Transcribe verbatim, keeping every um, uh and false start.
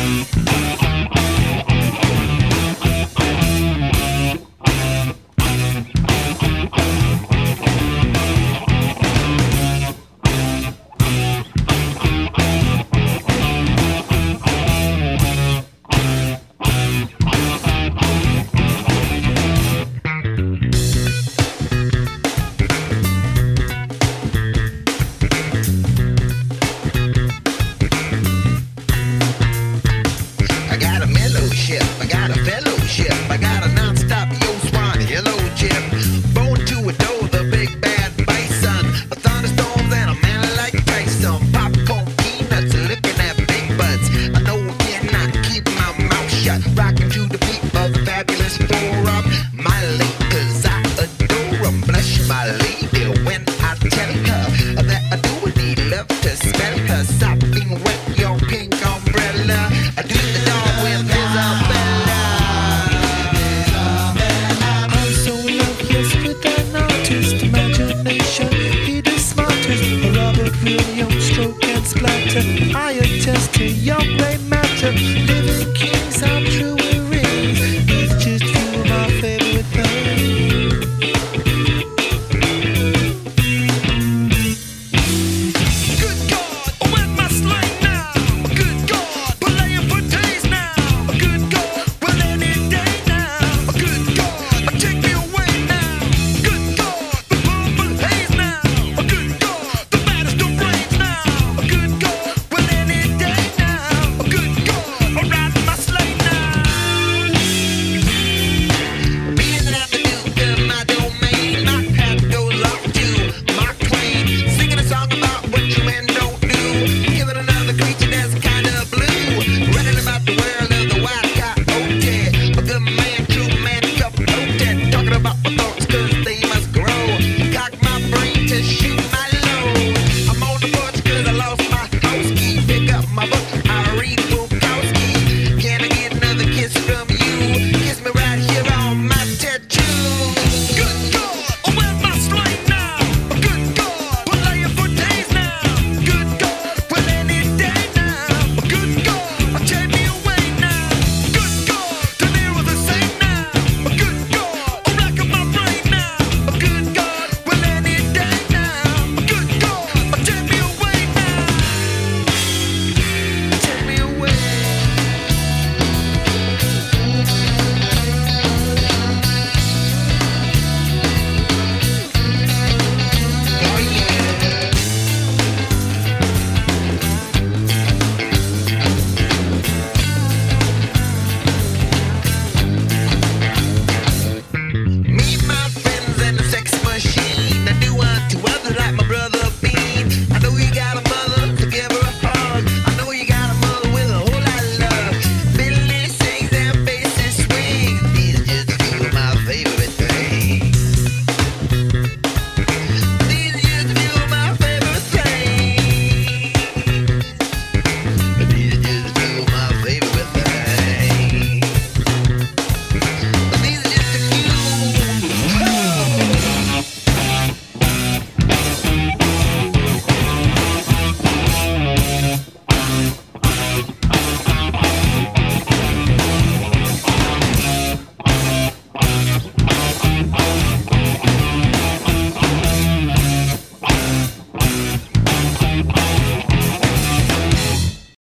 I got a fellowship. I got a non-stop yo swan, hello Jim. Born to adore the big bad bison, a thunderstorms and a man like Tyson. Popcorn, peanuts, looking at big butts. I know I cannot keep my mouth shut. Rocking to the beat of the fabulous four-up. My ladies, I adore 'em. Blush my lady when I tell her that I do need love to smell her. Sopping wet your pink umbrella. I do the dog with Isabella. I'm so in love, yes, with an artist imagination. He the smartest, Robert Williams, stroke and splatter. I attest to your play.